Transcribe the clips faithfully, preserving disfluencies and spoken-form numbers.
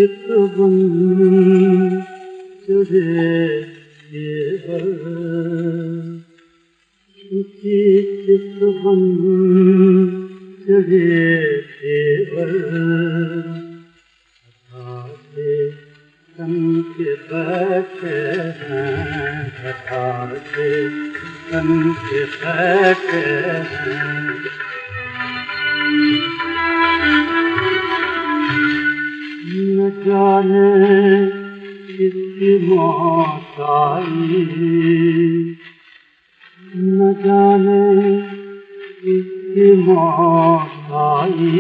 चितवन चढ़े देवर सुखी चितवन चढ़े देवर से तन के बैठे हैं कथा से तन के बैठे हैं न जाने किसकी मौत आई न जाने किसकी मौत आई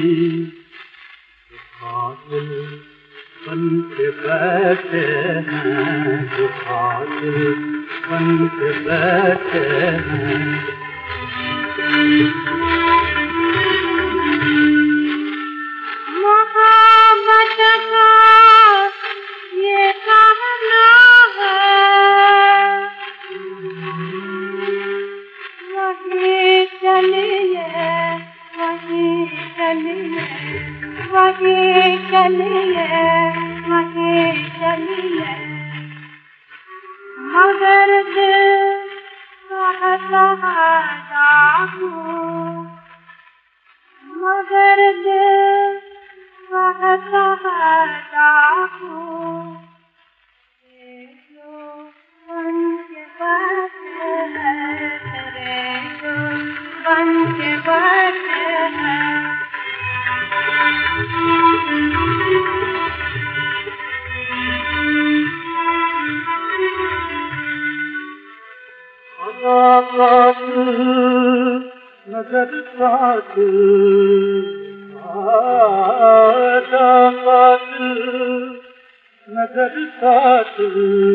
कातिल बन के बैठे हैं जो कातिल बन के बैठे हैं मोहब्बत का ये कहना है वही चलिए वही चलिए वही चलिए वही चलिए मगर दिल कहता है जागो मगर दिल कहता है जागो जो बन के बैठे हैं तेरे जो बन के बैठे हैं कातिल नजर कातिल कातिल नजर कातिल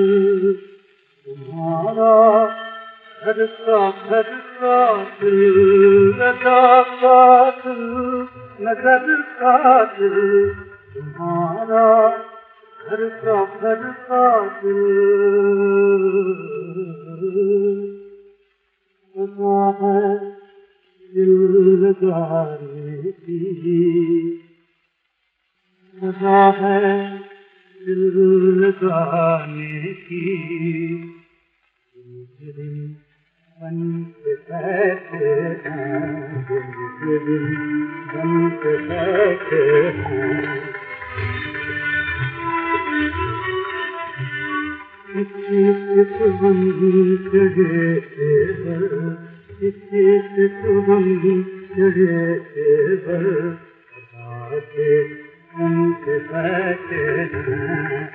तुम्हारा घर का घर कातिल कातिल नजर कातिल तुम्हारा घर का घर कातिल सजा है दिल लगाने की सजा है दिल लगाने की मुजरिम बन के बैठे हैं मुजरिम बन के बैठे हैं किसी चितवन चढ़े देवर किसी चितवन चढ़े देवर सदा के बन के बैठे हैं